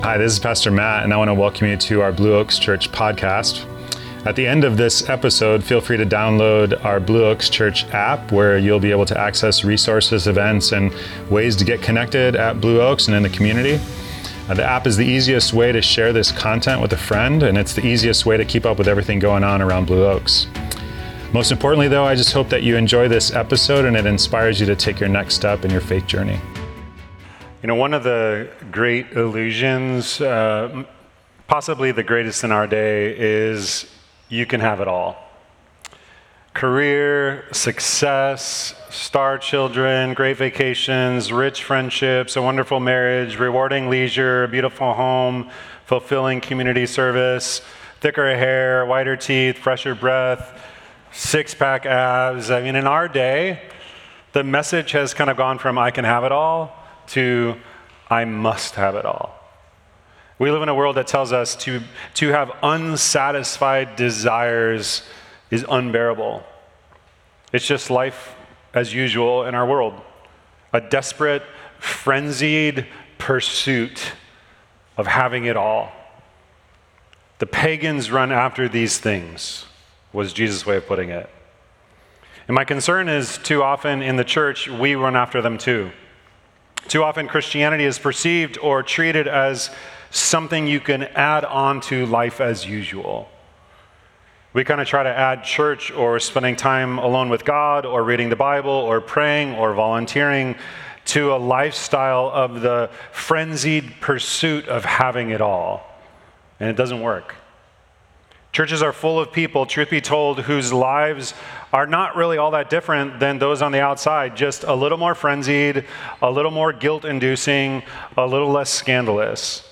Hi, this is Pastor Matt, and I want to welcome you to our Blue Oaks Church podcast. At the end of this episode, feel free to download our Blue Oaks Church app, where you'll be able to access resources, events, and ways to get connected at Blue Oaks and in the community. The app is the easiest way to share this content with a friend, and it's the easiest way to keep up with everything going on around Blue Oaks. Most importantly, though, I just hope that you enjoy this episode and it inspires you to take your next step in your faith journey. You know, one of the great illusions, possibly the greatest in our day, is you can have it all. Career, success, star children, great vacations, rich friendships, a wonderful marriage, rewarding leisure, a beautiful home, fulfilling community service, thicker hair, whiter teeth, fresher breath, six-pack abs. I mean, in our day, the message has kind of gone from I can have it all to I must have it all. We live in a world that tells us to have unsatisfied desires is unbearable. It's just life as usual in our world. A desperate, frenzied pursuit of having it all. The pagans run after these things, was Jesus' way of putting it. And my concern is too often in the church, we run after them too. Too often Christianity is perceived or treated as something you can add on to life as usual. We kind of try to add church or spending time alone with God or reading the Bible or praying or volunteering to a lifestyle of the frenzied pursuit of having it all. And it doesn't work. Churches are full of people, truth be told, whose lives are not really all that different than those on the outside, just a little more frenzied, a little more guilt-inducing, a little less scandalous.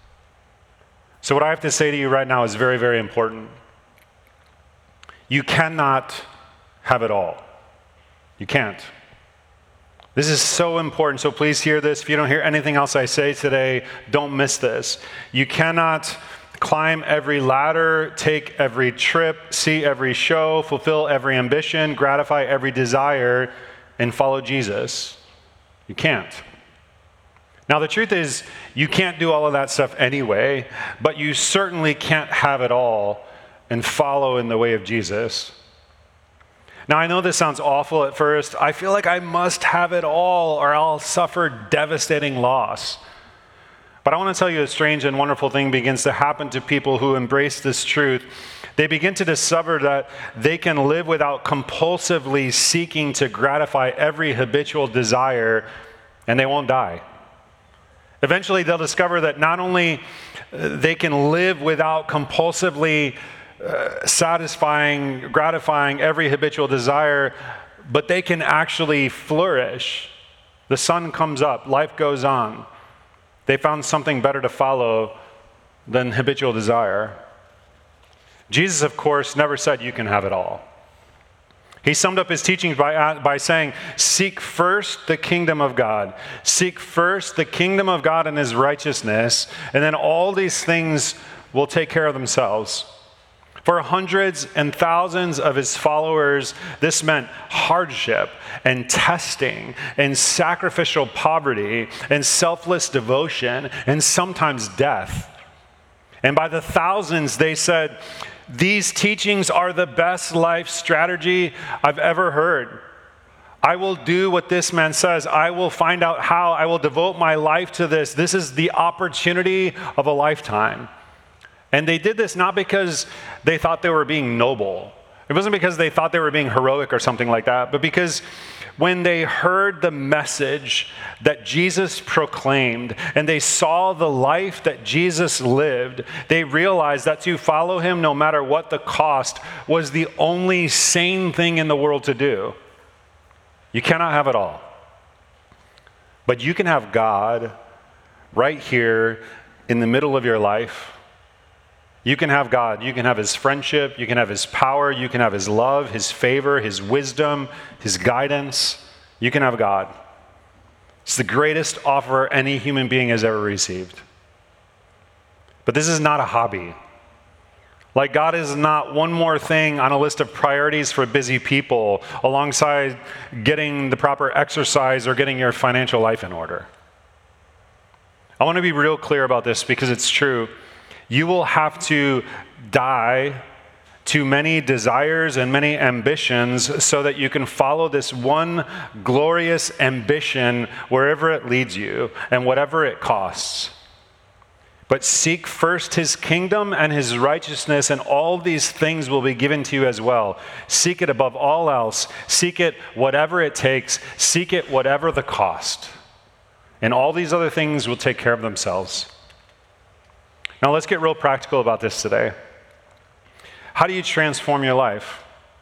So what I have to say to you right now is very, very important. You cannot have it all. You can't. This is so important, so please hear this. If you don't hear anything else I say today, don't miss this. You cannot climb every ladder, take every trip, see every show, fulfill every ambition, gratify every desire, and follow Jesus. You can't. Now, the truth is, you can't do all of that stuff anyway, but you certainly can't have it all and follow in the way of Jesus. Now, I know this sounds awful at first. I feel like I must have it all or I'll suffer devastating loss. But I want to tell you a strange and wonderful thing begins to happen to people who embrace this truth. They begin to discover that they can live without compulsively seeking to gratify every habitual desire, and they won't die. Eventually, they'll discover that not only they can live without compulsively gratifying every habitual desire, but they can actually flourish. The sun comes up, life goes on. They found something better to follow than habitual desire. Jesus, of course, never said you can have it all. He summed up his teachings by saying, seek first the kingdom of God. Seek first the kingdom of God and his righteousness, and then all these things will take care of themselves. For hundreds and thousands of his followers, this meant hardship and testing and sacrificial poverty and selfless devotion and sometimes death. And by the thousands, they said, these teachings are the best life strategy I've ever heard. I will do what this man says. I will find out how. I will devote my life to this. This is the opportunity of a lifetime. And they did this not because they thought they were being noble. It wasn't because they thought they were being heroic or something like that, but because when they heard the message that Jesus proclaimed and they saw the life that Jesus lived, they realized that to follow him, no matter what the cost, was the only sane thing in the world to do. You cannot have it all. But you can have God right here in the middle of your life. You can have God. You can have his friendship. You can have his power. You can have his love, his favor, his wisdom, his guidance. You can have God. It's the greatest offer any human being has ever received. But this is not a hobby. Like, God is not one more thing on a list of priorities for busy people alongside getting the proper exercise or getting your financial life in order. I want to be real clear about this because it's true. You will have to die to many desires and many ambitions so that you can follow this one glorious ambition wherever it leads you and whatever it costs. But seek first his kingdom and his righteousness, and all these things will be given to you as well. Seek it above all else. Seek it whatever it takes. Seek it whatever the cost. And all these other things will take care of themselves. Now let's get real practical about this today. How do you transform your life?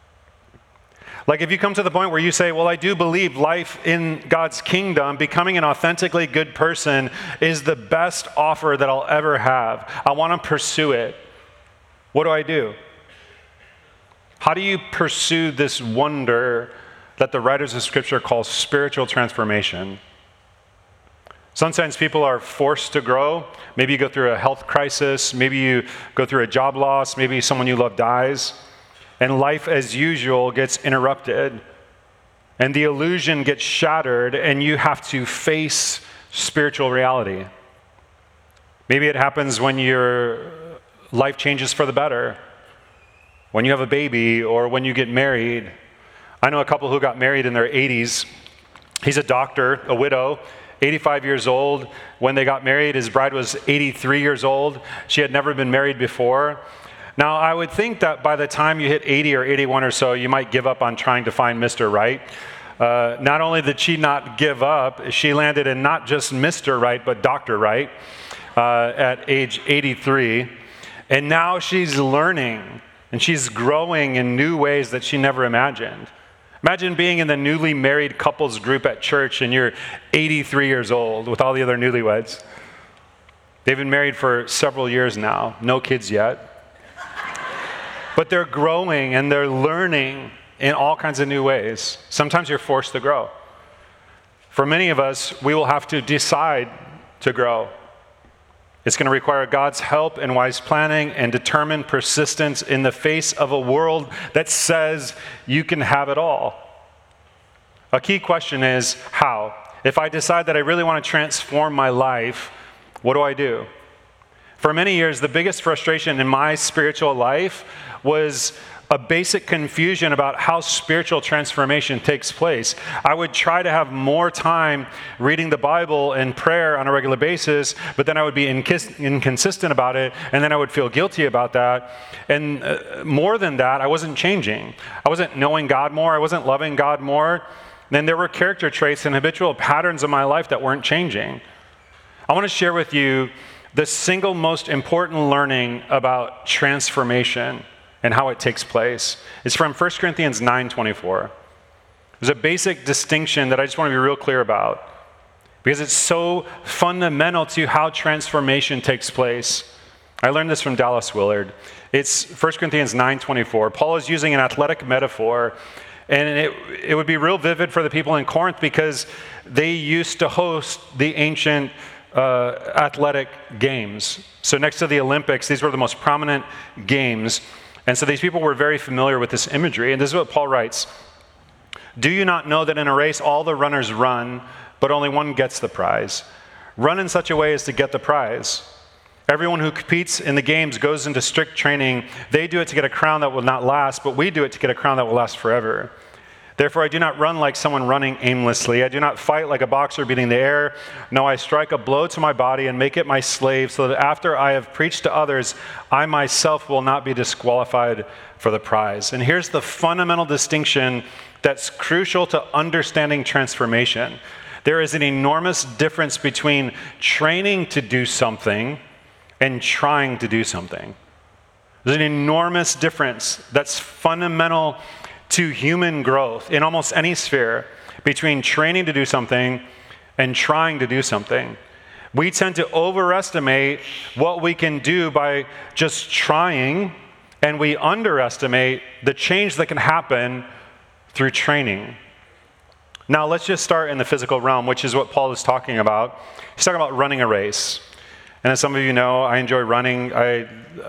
Like if you come to the point where you say, well, I do believe life in God's kingdom, becoming an authentically good person is the best offer that I'll ever have. I want to pursue it. What do I do? How do you pursue this wonder that the writers of Scripture call spiritual transformation? Sometimes people are forced to grow. Maybe you go through a health crisis. Maybe you go through a job loss. Maybe someone you love dies. And life as usual gets interrupted. And the illusion gets shattered, and you have to face spiritual reality. Maybe it happens when your life changes for the better. When you have a baby or when you get married. I know a couple who got married in their 80s. He's a doctor, a widow. 85 years old. When they got married, his bride was 83 years old. She had never been married before. Now, I would think that by the time you hit 80 or 81 or so, you might give up on trying to find Mr. Right. Not only did she not give up, she landed in not just Mr. Right, but Dr. Right at age 83. And now she's learning, and she's growing in new ways that she never imagined. Imagine being in the newly married couples group at church and you're 83 years old with all the other newlyweds. They've been married for several years now, no kids yet. But they're growing and they're learning in all kinds of new ways. Sometimes you're forced to grow. For many of us, we will have to decide to grow. It's going to require God's help and wise planning and determined persistence in the face of a world that says you can have it all. A key question is how? If I decide that I really want to transform my life, what do I do? For many years, the biggest frustration in my spiritual life was a basic confusion about how spiritual transformation takes place. I would try to have more time reading the Bible and prayer on a regular basis, but then I would be inconsistent about it, and then I would feel guilty about that. And more than that, I wasn't changing. I wasn't knowing God more. I wasn't loving God more. Then there were character traits and habitual patterns in my life that weren't changing. I want to share with you the single most important learning about transformation and how it takes place. It's from 1 Corinthians 9:24. There's a basic distinction that I just want to be real clear about because it's so fundamental to how transformation takes place. I learned this from Dallas Willard. It's 1 Corinthians 9:24. Paul is using an athletic metaphor, and it would be real vivid for the people in Corinth because they used to host the ancient athletic games. So next to the Olympics, these were the most prominent games. And so these people were very familiar with this imagery. And this is what Paul writes. Do you not know that in a race all the runners run, but only one gets the prize? Run in such a way as to get the prize. Everyone who competes in the games goes into strict training. They do it to get a crown that will not last, but we do it to get a crown that will last forever. Therefore, I do not run like someone running aimlessly. I do not fight like a boxer beating the air. No, I strike a blow to my body and make it my slave, so that after I have preached to others, I myself will not be disqualified for the prize. And here's the fundamental distinction that's crucial to understanding transformation. There is an enormous difference between training to do something and trying to do something. There's an enormous difference that's fundamental to human growth in almost any sphere between training to do something and trying to do something. We tend to overestimate what we can do by just trying, and we underestimate the change that can happen through training. Now, let's just start in the physical realm, which is what Paul is talking about. He's talking about running a race. And as some of you know, I enjoy running. I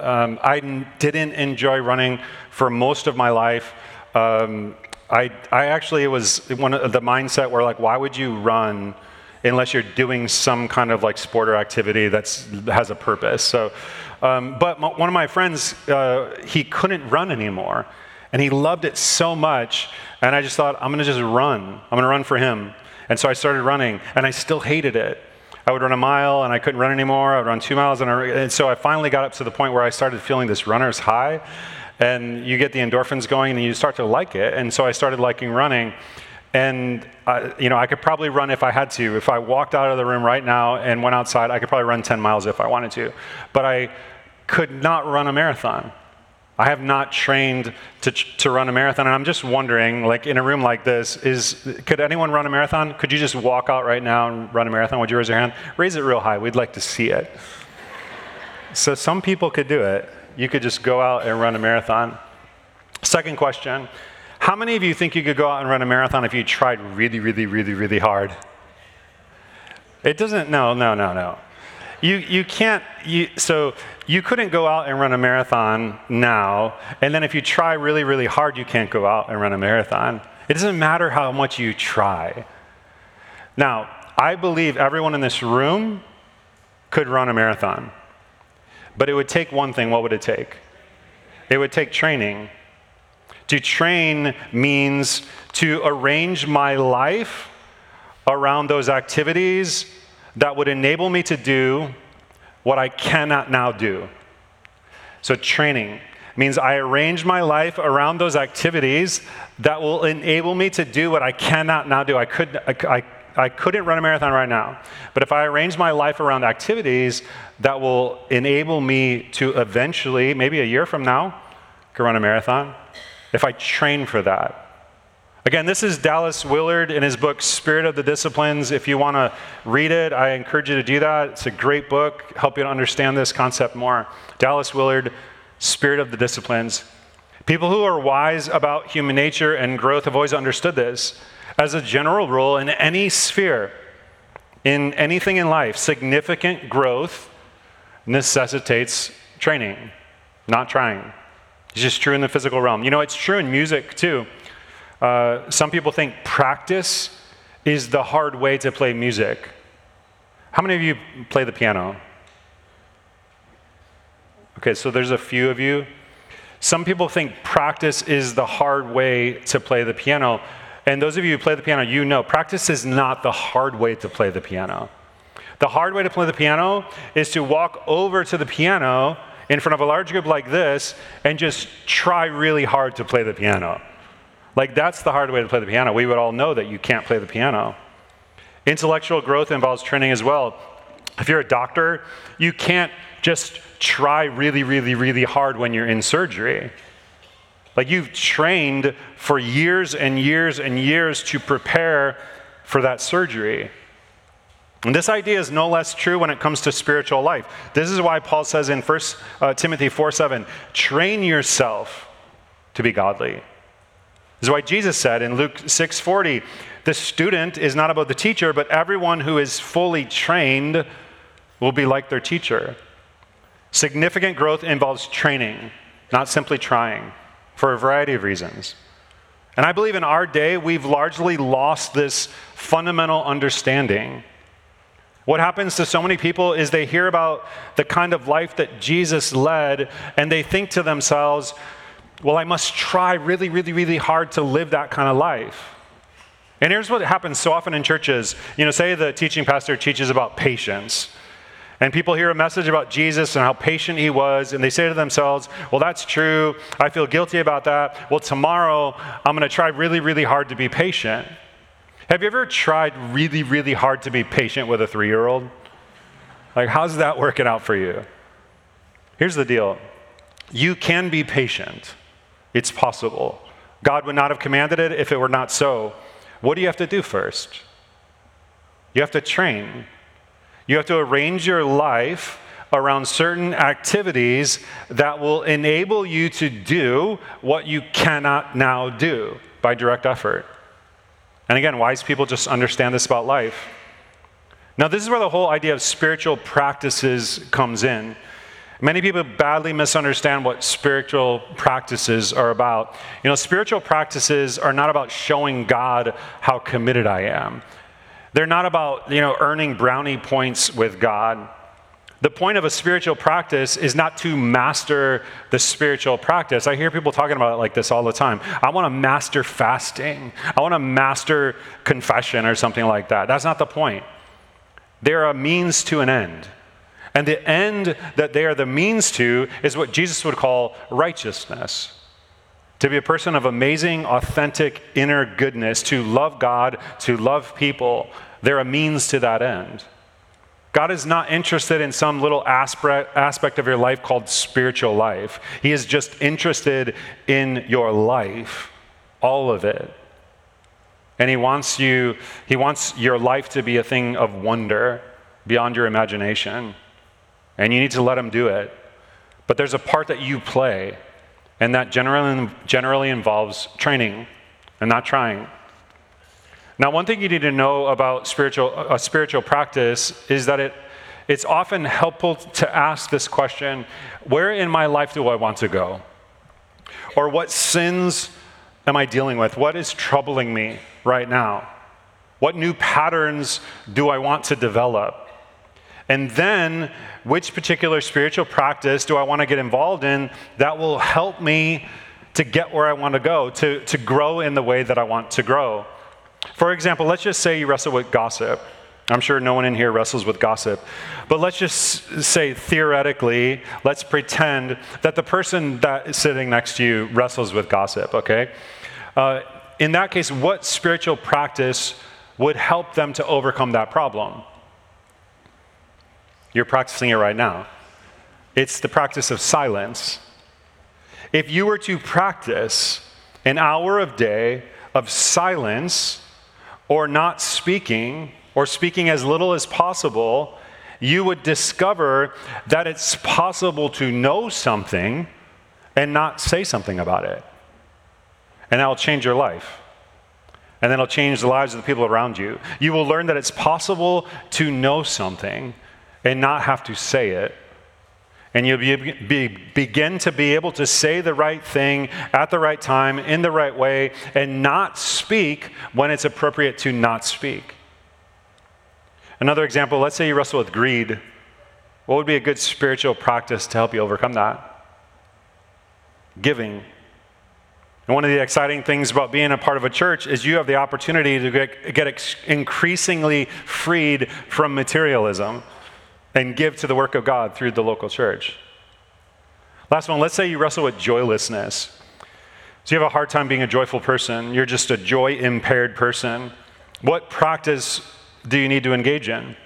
didn't enjoy running for most of my life. I actually, it was one of the mindset where like, why would you run unless you're doing some kind of like sport or activity that has a purpose. So, but one of my friends, he couldn't run anymore, and he loved it so much, and I just thought, I'm gonna just run. I'm gonna run for him. And so I started running, and I still hated it. I would run a mile, and I couldn't run anymore. I would run 2 miles, and so I finally got up to the point where I started feeling this runner's high, and you get the endorphins going, and you start to like it. And so I started liking running, and I could probably run if I had to. If I walked out of the room right now and went outside, I could probably run 10 miles if I wanted to. But I could not run a marathon. I have not trained to run a marathon, and I'm just wondering, like in a room like this, could anyone run a marathon? Could you just walk out right now and run a marathon? Would you raise your hand? Raise it real high. We'd like to see it. So some people could do it. You could just go out and run a marathon. Second question, how many of you think you could go out and run a marathon if you tried really, really, really, really hard? It doesn't, no. You can't, so you couldn't go out and run a marathon now, and then if you try really, really hard, you can't go out and run a marathon. It doesn't matter how much you try. Now, I believe everyone in this room could run a marathon, but it would take one thing. What would it take? It would take training. To train means to arrange my life around those activities that would enable me to do what I cannot now do. So training means I arrange my life around those activities that will enable me to do what I cannot now do. I couldn't run a marathon right now, but if I arrange my life around activities that will enable me to eventually, maybe a year from now, could run a marathon, if I train for that. Again, this is Dallas Willard in his book, Spirit of the Disciplines. If you want to read it, I encourage you to do that. It's a great book, help you to understand this concept more. Dallas Willard, Spirit of the Disciplines. People who are wise about human nature and growth have always understood this. As a general rule, in any sphere, in anything in life, significant growth necessitates training, not trying. It's just true in the physical realm. It's true in music too. Some people think practice is the hard way to play music. How many of you play the piano? Okay, so there's a few of you. Some people think practice is the hard way to play the piano. And those of you who play the piano, practice is not the hard way to play the piano. The hard way to play the piano is to walk over to the piano in front of a large group like this and just try really hard to play the piano. Like, that's the hard way to play the piano. We would all know that you can't play the piano. Intellectual growth involves training as well. If you're a doctor, you can't just try really, really, really hard when you're in surgery. Like, you've trained for years and years and years to prepare for that surgery. And this idea is no less true when it comes to spiritual life. This is why Paul says in 1 Timothy 4:7, train yourself to be godly. This is why Jesus said in Luke 6:40, the student is not about the teacher, but everyone who is fully trained will be like their teacher. Significant growth involves training, not simply trying, for a variety of reasons. And I believe in our day, we've largely lost this fundamental understanding. What happens to so many people is they hear about the kind of life that Jesus led, and they think to themselves, well, I must try really, really, really hard to live that kind of life. And here's what happens so often in churches. Say the teaching pastor teaches about patience. And people hear a message about Jesus and how patient he was, and they say to themselves, well, that's true. I feel guilty about that. Well, tomorrow, I'm going to try really, really hard to be patient. Have you ever tried really, really hard to be patient with a 3-year-old? Like, how's that working out for you? Here's the deal. You can be patient. It's possible. God would not have commanded it if it were not so. What do you have to do first? You have to train. You have to arrange your life around certain activities that will enable you to do what you cannot now do by direct effort. And again, wise people just understand this about life. Now, this is where the whole idea of spiritual practices comes in. Many people badly misunderstand what spiritual practices are about. Spiritual practices are not about showing God how committed I am. They're not about, earning brownie points with God. The point of a spiritual practice is not to master the spiritual practice. I hear people talking about it like this all the time. I want to master fasting. I want to master confession or something like that. That's not the point. They're a means to an end. And the end that they are the means to is what Jesus would call righteousness. To be a person of amazing, authentic inner goodness, to love God, to love people. They're a means to that end. God is not interested in some little aspect of your life called spiritual life. He is just interested in your life, all of it. And he wants your life to be a thing of wonder beyond your imagination. And you need to let him do it. But there's a part that you play, and that generally involves training and not trying. Now, one thing you need to know about a spiritual practice is that it's often helpful to ask this question: where in my life do I want to go? Or what sins am I dealing with? What is troubling me right now? What new patterns do I want to develop? And then, which particular spiritual practice do I want to get involved in that will help me to get where I want to go, to grow in the way that I want to grow? For example, let's just say you wrestle with gossip. I'm sure no one in here wrestles with gossip. But let's just say theoretically, let's pretend that the person that is sitting next to you wrestles with gossip, okay? In that case, what spiritual practice would help them to overcome that problem? You're practicing it right now. It's the practice of silence. If you were to practice an hour a day of silence, or not speaking, or speaking as little as possible, you would discover that it's possible to know something and not say something about it. And that will change your life. And then it'll change the lives of the people around you. You will learn that it's possible to know something and not have to say it. And you'll begin to be able to say the right thing at the right time, in the right way, and not speak when it's appropriate to not speak. Another example, let's say you wrestle with greed. What would be a good spiritual practice to help you overcome that? Giving. And one of the exciting things about being a part of a church is you have the opportunity to get increasingly freed from materialism and give to the work of God through the local church. Last one, let's say you wrestle with joylessness. So you have a hard time being a joyful person. You're just a joy-impaired person. What practice do you need to engage in?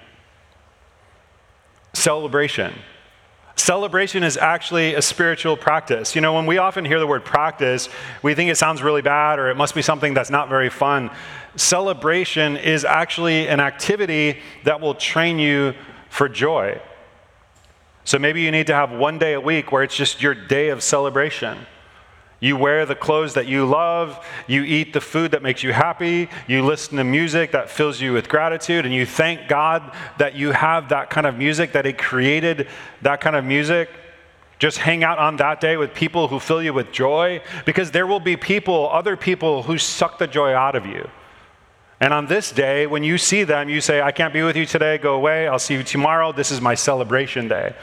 Celebration. Celebration is actually a spiritual practice. When we often hear the word practice, we think it sounds really bad or it must be something that's not very fun. Celebration is actually an activity that will train you for joy. So maybe you need to have one day a week where it's just your day of celebration. You wear the clothes that you love, you eat the food that makes you happy, you listen to music that fills you with gratitude, and you thank God that you have that kind of music, that He created that kind of music. Just hang out on that day with people who fill you with joy, because there will be other people who suck the joy out of you. And on this day, when you see them, you say, I can't be with you today, go away, I'll see you tomorrow, this is my celebration day.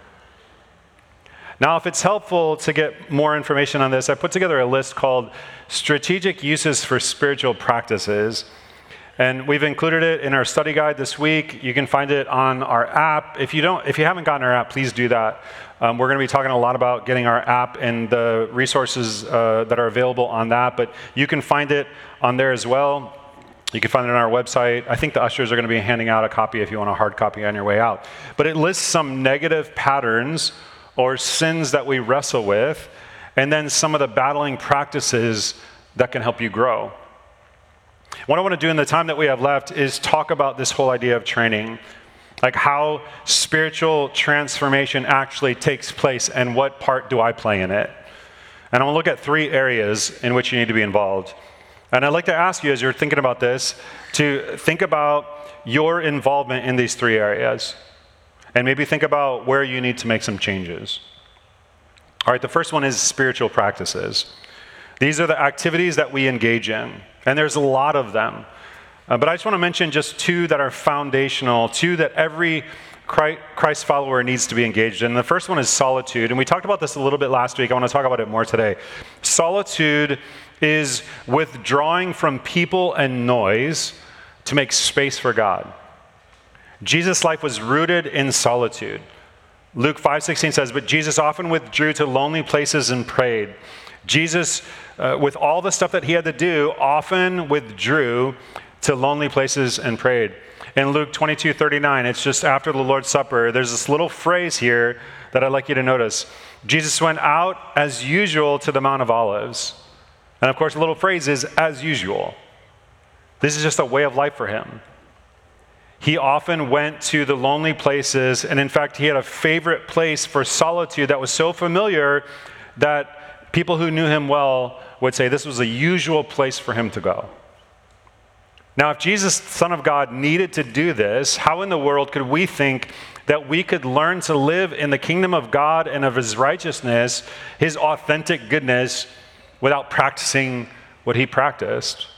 Now, if it's helpful to get more information on this, I put together a list called Strategic Uses for Spiritual Practices. And we've included it in our study guide this week. You can find it on our app. If you haven't gotten our app, please do that. We're going to be talking a lot about getting our app and the resources that are available on that, but you can find it on there as well. You can find it on our website. I think the ushers are going to be handing out a copy if you want a hard copy on your way out. But it lists some negative patterns or sins that we wrestle with, and then some of the battling practices that can help you grow. What I want to do in the time that we have left is talk about this whole idea of training, like how spiritual transformation actually takes place and what part do I play in it. And I want to look at 3 areas in which you need to be involved. And I'd like to ask you, as you're thinking about this, to think about your involvement in these 3 areas. And maybe think about where you need to make some changes. All right, the first one is spiritual practices. These are the activities that we engage in. And there's a lot of them. But I just want to mention just two that are foundational, two that every Christ follower needs to be engaged in. The first one is solitude, and we talked about this a little bit last week. I want to talk about it more today. Solitude is withdrawing from people and noise to make space for God. Jesus' life was rooted in solitude. Luke 5:16 says, "But Jesus often withdrew to lonely places and prayed." Jesus, with all the stuff that he had to do, often withdrew to lonely places and prayed. In Luke 22:39, it's just after the Lord's Supper, there's this little phrase here that I'd like you to notice. Jesus went out as usual to the Mount of Olives. And of course, the little phrase is as usual. This is just a way of life for him. He often went to the lonely places, and in fact, he had a favorite place for solitude that was so familiar that people who knew him well would say this was a usual place for him to go. Now, if Jesus, Son of God, needed to do this, how in the world could we think that we could learn to live in the kingdom of God and of his righteousness, his authentic goodness, without practicing what he practiced?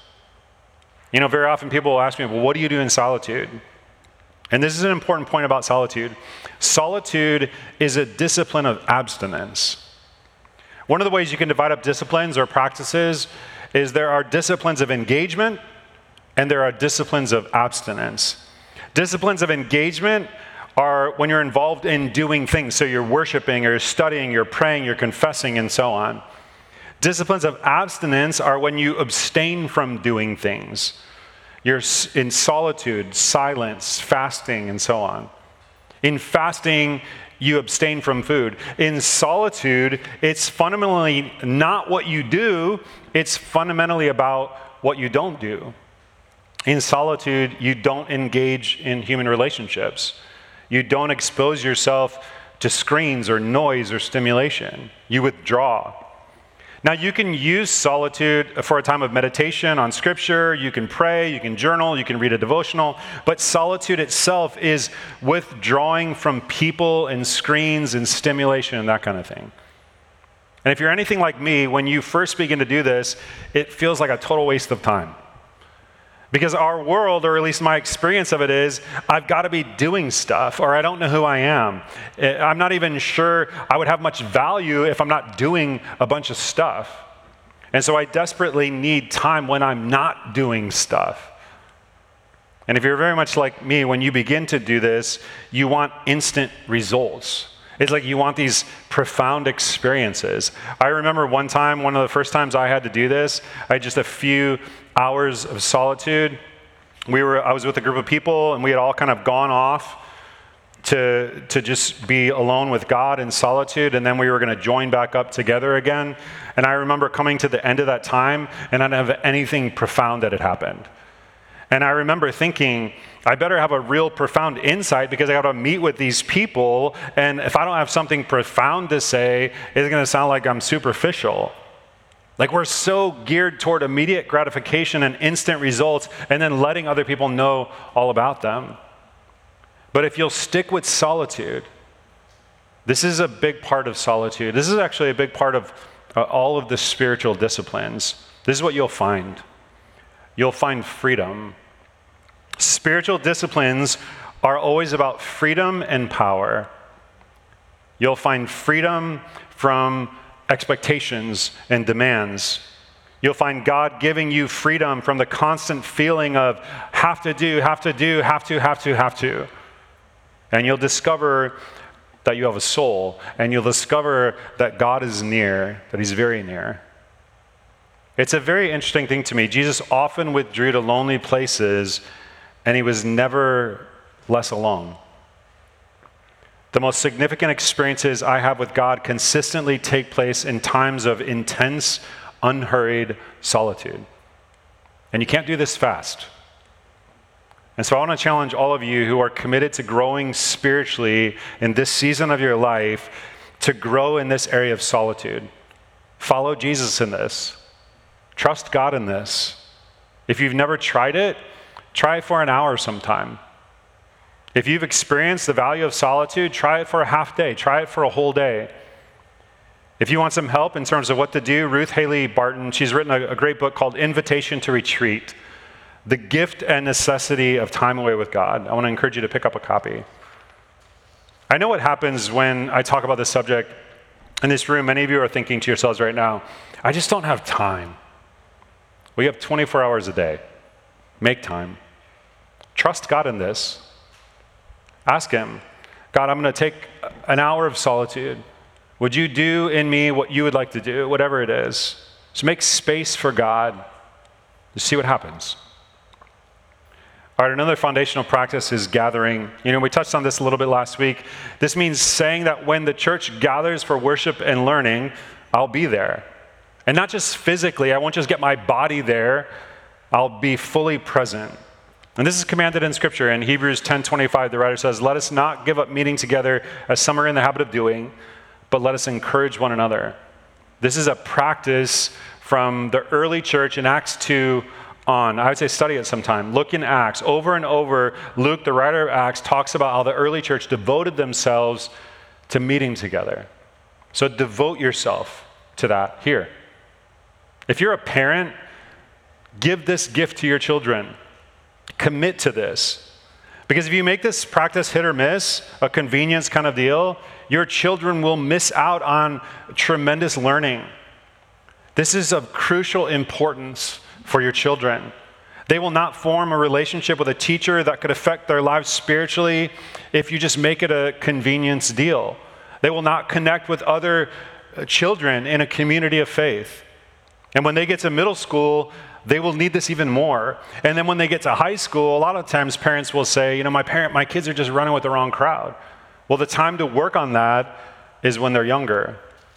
You know, very often people will ask me, well, what do you do in solitude? And this is an important point about solitude. Solitude is a discipline of abstinence. One of the ways you can divide up disciplines or practices is there are disciplines of engagement and there are disciplines of abstinence. Disciplines of engagement are when you're involved in doing things. So you're worshiping, or you're studying, you're praying, you're confessing, and so on. Disciplines of abstinence are when you abstain from doing things. You're in solitude, silence, fasting, and so on. In fasting, you abstain from food. In solitude, it's fundamentally not what you do, it's fundamentally about what you don't do. In solitude, you don't engage in human relationships. You don't expose yourself to screens or noise or stimulation. You withdraw. Now, you can use solitude for a time of meditation on scripture. You can pray, you can journal, you can read a devotional. But solitude itself is withdrawing from people and screens and stimulation and that kind of thing. And if you're anything like me, when you first begin to do this, it feels like a total waste of time. Because our world, or at least my experience of it is, I've got to be doing stuff, or I don't know who I am. I'm not even sure I would have much value if I'm not doing a bunch of stuff. And so I desperately need time when I'm not doing stuff. And if you're very much like me, when you begin to do this, you want instant results. It's like you want these profound experiences. I remember one time, one of the first times I had to do this, I had just a few hours of solitude. I was with a group of people, and we had all kind of gone off to just be alone with God in solitude, and then we were going to join back up together again. And I remember coming to the end of that time, and I didn't have anything profound that had happened. And I remember thinking, I better have a real profound insight because I got to meet with these people, and if I don't have something profound to say, it's going to sound like I'm superficial. Like we're so geared toward immediate gratification and instant results, and then letting other people know all about them. But if you'll stick with solitude, this is a big part of solitude. This is actually a big part of all of the spiritual disciplines. This is what you'll find. You'll find freedom. Spiritual disciplines are always about freedom and power. You'll find freedom from expectations and demands. You'll find God giving you freedom from the constant feeling of have to do, have to do, have to. And you'll discover that you have a soul, and you'll discover that God is near, that he's very near. It's a very interesting thing to me. Jesus often withdrew to lonely places, and he was never less alone. The most significant experiences I have with God consistently take place in times of intense, unhurried solitude. And you can't do this fast. And so I want to challenge all of you who are committed to growing spiritually in this season of your life to grow in this area of solitude. Follow Jesus in this. Trust God in this. If you've never tried it, try it for an hour sometime. If you've experienced the value of solitude, try it for a half day. Try it for a whole day. If you want some help in terms of what to do, Ruth Haley Barton, she's written a great book called Invitation to Retreat. The Gift and Necessity of Time Away with God. I want to encourage you to pick up a copy. I know what happens when I talk about this subject in this room. Many of you are thinking to yourselves right now, I just don't have time. We have 24 hours a day. Make time. Trust God in this. Ask him, God, I'm going to take an hour of solitude. Would you do in me what you would like to do, whatever it is? Just make space for God. Just see what happens. All right, another foundational practice is gathering. We touched on this a little bit last week. This means saying that when the church gathers for worship and learning, I'll be there. And not just physically, I won't just get my body there, I'll be fully present. And this is commanded in Scripture. In Hebrews 10:25, the writer says, let us not give up meeting together as some are in the habit of doing, but let us encourage one another. This is a practice from the early church in Acts 2 on. I would say study it sometime. Look in Acts. Over and over, Luke, the writer of Acts, talks about how the early church devoted themselves to meeting together. So devote yourself to that here. If you're a parent, give this gift to your children. Commit to this. Because if you make this practice hit or miss, a convenience kind of deal, your children will miss out on tremendous learning. This is of crucial importance for your children. They will not form a relationship with a teacher that could affect their lives spiritually if you just make it a convenience deal. They will not connect with other children in a community of faith. And when they get to middle school, they will need this even more. And then when they get to high school, a lot of times parents will say, my kids are just running with the wrong crowd. Well, the time to work on that is when they're younger.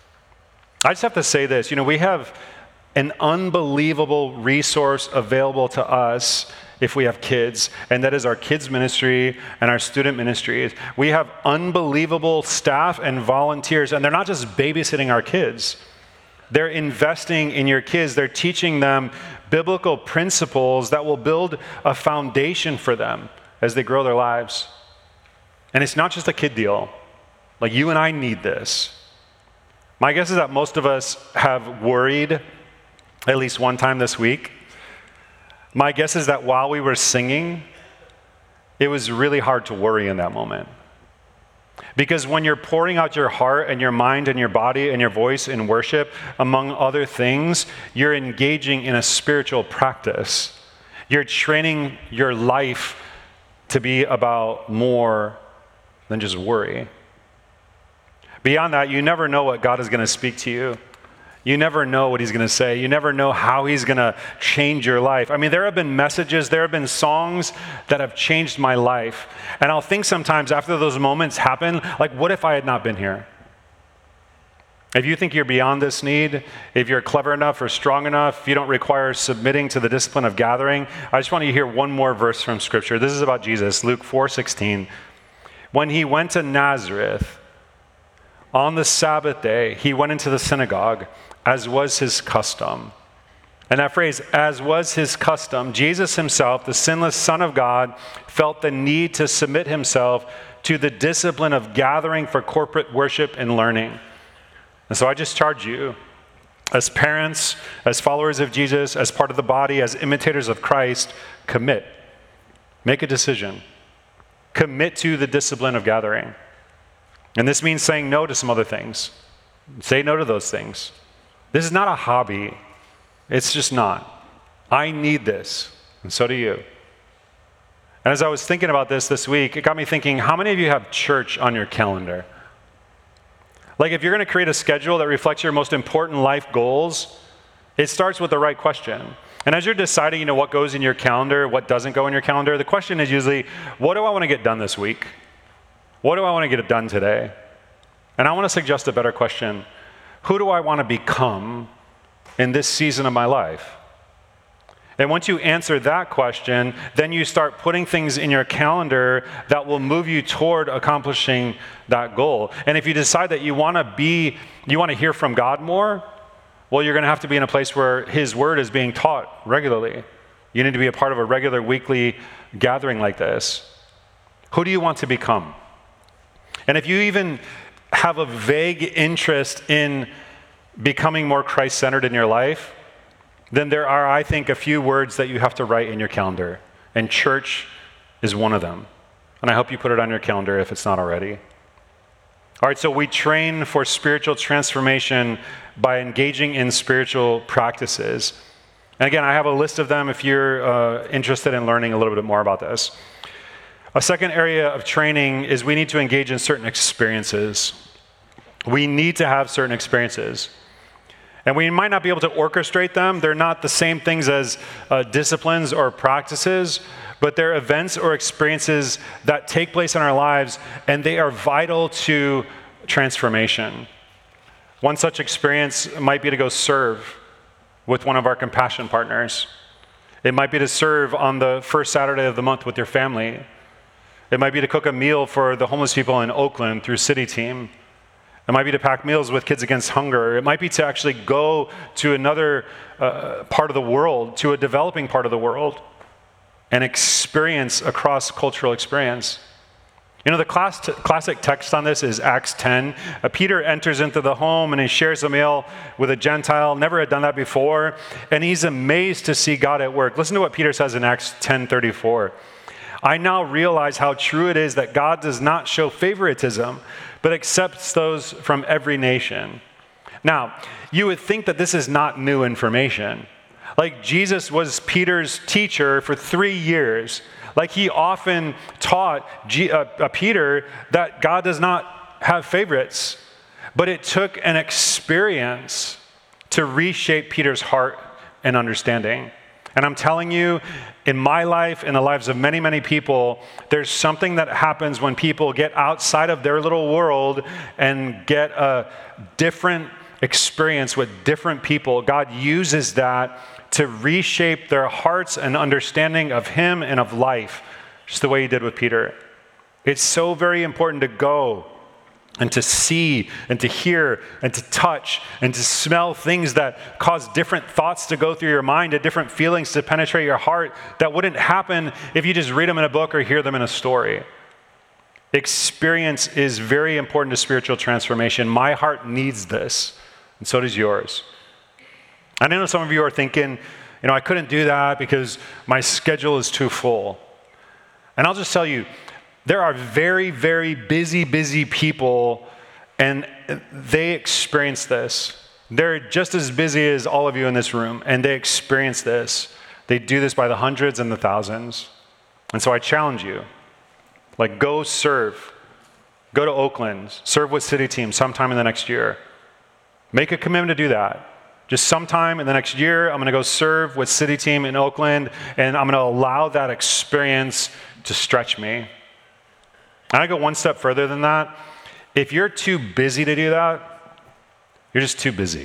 I just have to say this, we have an unbelievable resource available to us if we have kids, and that is our kids ministry and our student ministries. We have unbelievable staff and volunteers, and they're not just babysitting our kids. They're investing in your kids. They're teaching them biblical principles that will build a foundation for them as they grow their lives. And it's not just a kid deal. Like, you and I need this. My guess is that most of us have worried at least one time this week. My guess is that while we were singing, it was really hard to worry in that moment. Because when you're pouring out your heart and your mind and your body and your voice in worship, among other things, you're engaging in a spiritual practice. You're training your life to be about more than just worry. Beyond that, you never know what God is going to speak to you. You never know what he's going to say. You never know how he's going to change your life. There have been messages, there have been songs that have changed my life. And I'll think sometimes after those moments happen, like, what if I had not been here? If you think you're beyond this need, if you're clever enough or strong enough, if you don't require submitting to the discipline of gathering, I just want you to hear one more verse from Scripture. This is about Jesus, Luke 4:16. When he went to Nazareth, on the Sabbath day, he went into the synagogue, as was his custom. And that phrase, as was his custom, Jesus himself, the sinless Son of God, felt the need to submit himself to the discipline of gathering for corporate worship and learning. And so I just charge you, as parents, as followers of Jesus, as part of the body, as imitators of Christ, commit. Make a decision. Commit to the discipline of gathering. And this means saying no to some other things. Say no to those things. This is not a hobby. It's just not. I need this, and so do you. And as I was thinking about this week, it got me thinking, how many of you have church on your calendar? Like, if you're going to create a schedule that reflects your most important life goals, it starts with the right question. And as you're deciding, what goes in your calendar, what doesn't go in your calendar, the question is usually, what do I want to get done this week? What do I want to get done today? And I want to suggest a better question. Who do I want to become in this season of my life? And once you answer that question, then you start putting things in your calendar that will move you toward accomplishing that goal. And if you decide that you want to hear from God more, well, you're going to have to be in a place where his word is being taught regularly. You need to be a part of a regular weekly gathering like this. Who do you want to become? And if you even have a vague interest in becoming more Christ-centered in your life, then there are, I think, a few words that you have to write in your calendar. And church is one of them. And I hope you put it on your calendar if it's not already. All right, so we train for spiritual transformation by engaging in spiritual practices. And again, I have a list of them if you're interested in learning a little bit more about this. A second area of training is we need to engage in certain experiences. We need to have certain experiences. And we might not be able to orchestrate them. They're not the same things as disciplines or practices, but they're events or experiences that take place in our lives, and they are vital to transformation. One such experience might be to go serve with one of our compassion partners. It might be to serve on the first Saturday of the month with your family. It might be to cook a meal for the homeless people in Oakland through City Team. It might be to pack meals with Kids Against Hunger. It might be to actually go to another part of the world, to a developing part of the world, and experience a cross-cultural experience. You know, the classic text on this is Acts 10. Peter enters into the home and he shares a meal with a Gentile, never had done that before, and he's amazed to see God at work. Listen to what Peter says in Acts 10:34. I now realize how true it is that God does not show favoritism, but accepts those from every nation. Now, you would think that this is not new information. Like Jesus was Peter's teacher for 3 years. Like he often taught Peter that God does not have favorites. But it took an experience to reshape Peter's heart and understanding. And I'm telling you, in my life, in the lives of many, many people, there's something that happens when people get outside of their little world and get a different experience with different people. God uses that to reshape their hearts and understanding of Him and of life, just the way He did with Peter. It's so very important to go and to see and to hear and to touch and to smell things that cause different thoughts to go through your mind and different feelings to penetrate your heart that wouldn't happen if you just read them in a book or hear them in a story. Experience is very important to spiritual transformation. My heart needs this, and so does yours. I know some of you are thinking, I couldn't do that because my schedule is too full. And I'll just tell you, there are very, very busy people, and they experience this. They're just as busy as all of you in this room, and they experience this. They do this by the hundreds and the thousands. And so I challenge you, go serve. Go to Oakland, serve with City Team sometime in the next year. Make a commitment to do that. Just sometime in the next year, I'm going to go serve with City Team in Oakland, and I'm going to allow that experience to stretch me. And I go one step further than that. If you're too busy to do that, you're just too busy.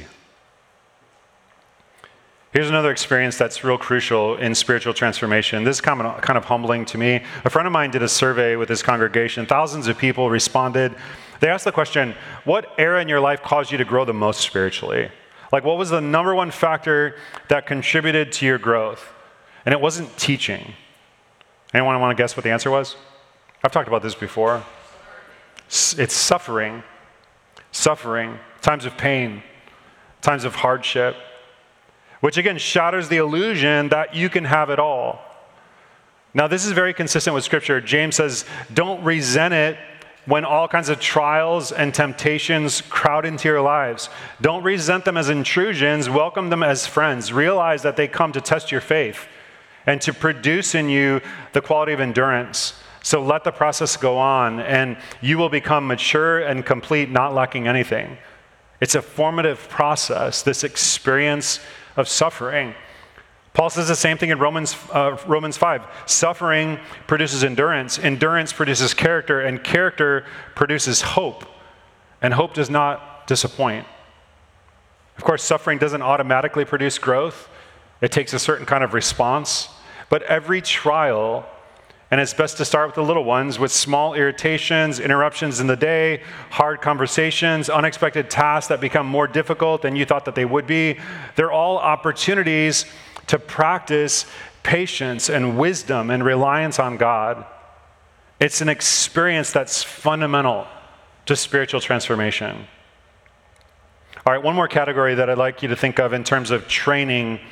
Here's another experience that's real crucial in spiritual transformation. This is kind of humbling to me. A friend of mine did a survey with his congregation. Thousands of people responded. They asked the question, what era in your life caused you to grow the most spiritually? What was the number one factor that contributed to your growth? And it wasn't teaching. Anyone want to guess what the answer was? I've talked about this before. It's suffering. Suffering, times of pain, times of hardship, which again shatters the illusion that you can have it all. Now, this is very consistent with Scripture. James says, don't resent it when all kinds of trials and temptations crowd into your lives. Don't resent them as intrusions. Welcome them as friends. Realize that they come to test your faith and to produce in you the quality of endurance. So let the process go on, and you will become mature and complete, not lacking anything. It's a formative process, this experience of suffering. Paul says the same thing in Romans 5. Suffering produces endurance. Endurance produces character, and character produces hope. And hope does not disappoint. Of course, suffering doesn't automatically produce growth. It takes a certain kind of response. But every trial, and it's best to start with the little ones, with small irritations, interruptions in the day, hard conversations, unexpected tasks that become more difficult than you thought that they would be. They're all opportunities to practice patience and wisdom and reliance on God. It's an experience that's fundamental to spiritual transformation. All right, one more category that I'd like you to think of in terms of training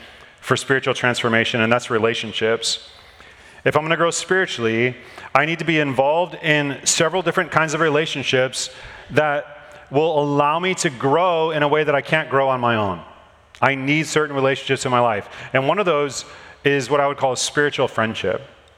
for spiritual transformation, and that's relationships. If I'm going to grow spiritually, I need to be involved in several different kinds of relationships that will allow me to grow in a way that I can't grow on my own. I need certain relationships in my life. And one of those is what I would call a spiritual friendship.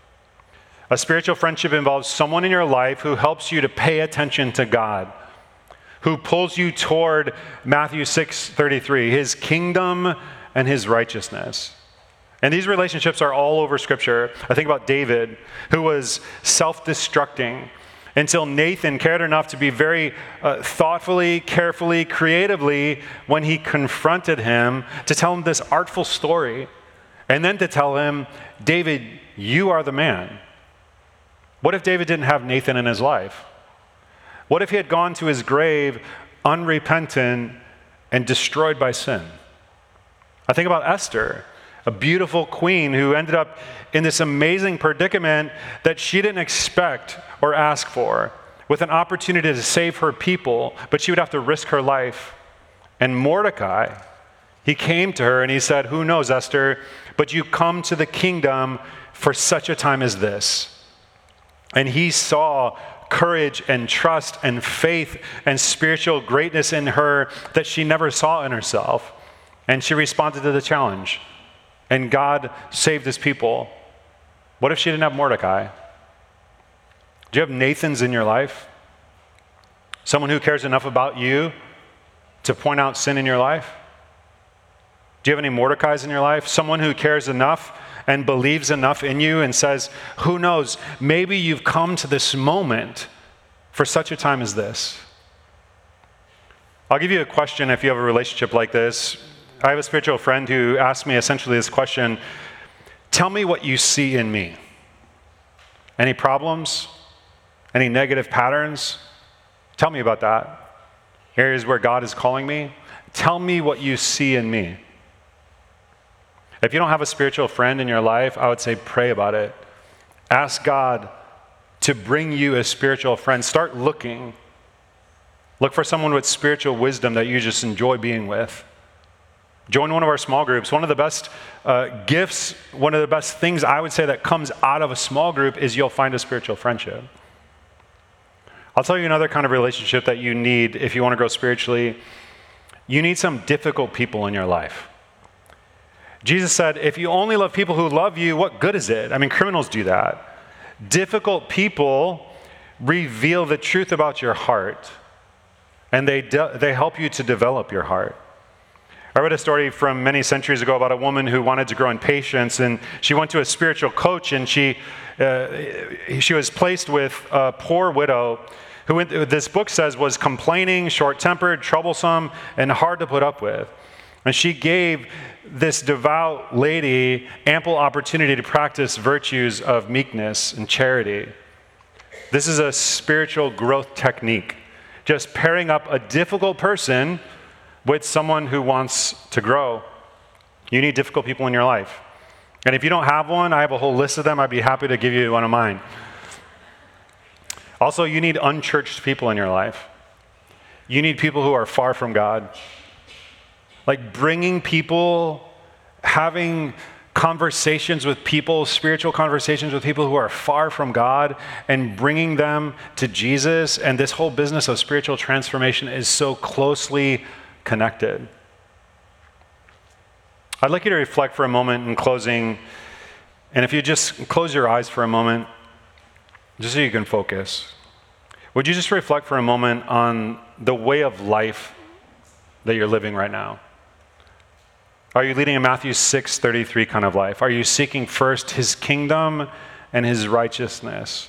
A spiritual friendship involves someone in your life who helps you to pay attention to God, who pulls you toward Matthew 6:33, his kingdom and his righteousness. And these relationships are all over Scripture. I think about David, who was self-destructing until Nathan cared enough to be very thoughtfully, carefully, creatively, when he confronted him, to tell him this artful story, and then to tell him, David, you are the man. What if David didn't have Nathan in his life? What if he had gone to his grave unrepentant and destroyed by sin? I think about Esther, a beautiful queen who ended up in this amazing predicament that she didn't expect or ask for, with an opportunity to save her people, but she would have to risk her life. And Mordecai, he came to her and he said, who knows, Esther, but you come to the kingdom for such a time as this. And he saw courage and trust and faith and spiritual greatness in her that she never saw in herself. And she responded to the challenge. And God saved his people. What if she didn't have Mordecai? Do you have Nathans in your life? Someone who cares enough about you to point out sin in your life? Do you have any Mordecais in your life? Someone who cares enough and believes enough in you and says, who knows, maybe you've come to this moment for such a time as this. I'll give you a question if you have a relationship like this. I have a spiritual friend who asked me essentially this question: tell me what you see in me. Any problems? Any negative patterns? Tell me about that. Areas where God is calling me? Tell me what you see in me. If you don't have a spiritual friend in your life, I would say pray about it. Ask God to bring you a spiritual friend. Start looking. Look for someone with spiritual wisdom that you just enjoy being with. Join one of our small groups. One of the best gifts, one of the best things I would say that comes out of a small group is you'll find a spiritual friendship. I'll tell you another kind of relationship that you need if you want to grow spiritually. You need some difficult people in your life. Jesus said, if you only love people who love you, what good is it? I mean, criminals do that. Difficult people reveal the truth about your heart, and they help you to develop your heart. I read a story from many centuries ago about a woman who wanted to grow in patience, and she went to a spiritual coach, and she was placed with a poor widow who, this book says, was complaining, short-tempered, troublesome, and hard to put up with. And she gave this devout lady ample opportunity to practice virtues of meekness and charity. This is a spiritual growth technique, just pairing up a difficult person with someone who wants to grow. You need difficult people in your life. And if you don't have one, I have a whole list of them. I'd be happy to give you one of mine. Also, you need unchurched people in your life. You need people who are far from God. Like bringing people, having conversations with people, spiritual conversations with people who are far from God, and bringing them to Jesus. And this whole business of spiritual transformation is so closely connected. I'd like you to reflect for a moment in closing, and if you just close your eyes for a moment, just so you can focus. Would you just reflect for a moment on the way of life that you're living right now? Are you leading a Matthew 6:33 kind of life? Are you seeking first his kingdom and his righteousness?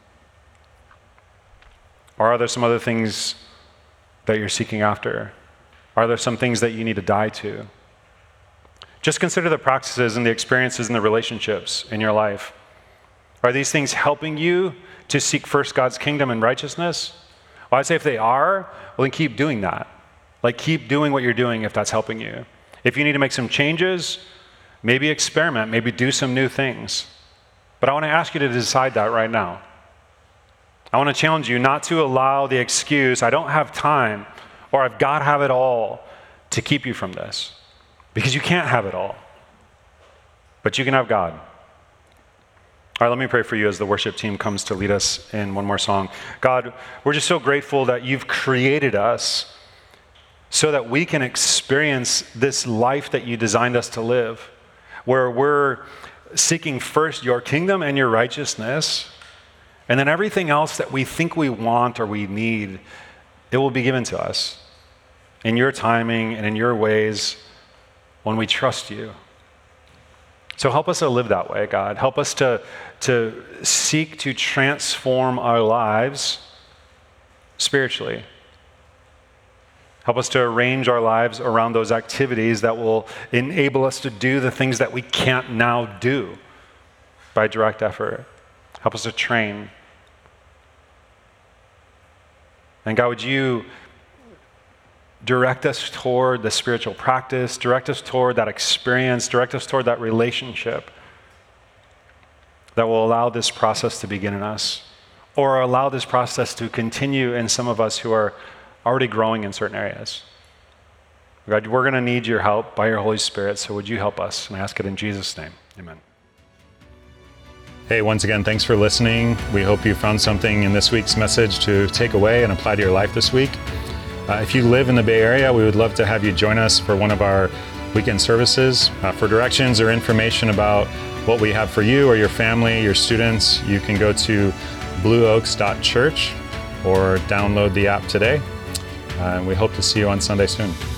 Or are there some other things that you're seeking after? Are there some things that you need to die to? Just consider the practices and the experiences and the relationships in your life. Are these things helping you to seek first God's kingdom and righteousness? Well, I'd say if they are, well, then keep doing that. Like keep doing what you're doing if that's helping you. If you need to make some changes, maybe experiment, maybe do some new things. But I want to ask you to decide that right now. I want to challenge you not to allow the excuse, I don't have time, or I've got to have it all, to keep you from this. Because you can't have it all. but you can have God. All right, let me pray for you as the worship team comes to lead us in one more song. God, we're just so grateful that you've created us so that we can experience this life that you designed us to live, where we're seeking first your kingdom and your righteousness, and then everything else that we think we want or we need, it will be given to us in your timing and in your ways when we trust you. So help us to live that way, God. Help us to seek to transform our lives spiritually. Help us to arrange our lives around those activities that will enable us to do the things that we can't now do by direct effort. Help us to train. And God, would you direct us toward the spiritual practice, direct us toward that experience, direct us toward that relationship that will allow this process to begin in us, or allow this process to continue in some of us who are already growing in certain areas. God, we're going to need your help by your Holy Spirit, so would you help us? And I ask it in Jesus' name. Amen. Hey, once again, thanks for listening. We hope you found something in this week's message to take away and apply to your life this week. If you live in the Bay Area, we would love to have you join us for one of our weekend services. For directions or information about what we have for you or your family, your students, you can go to blueoaks.church or download the app today. And we hope to see you on Sunday soon.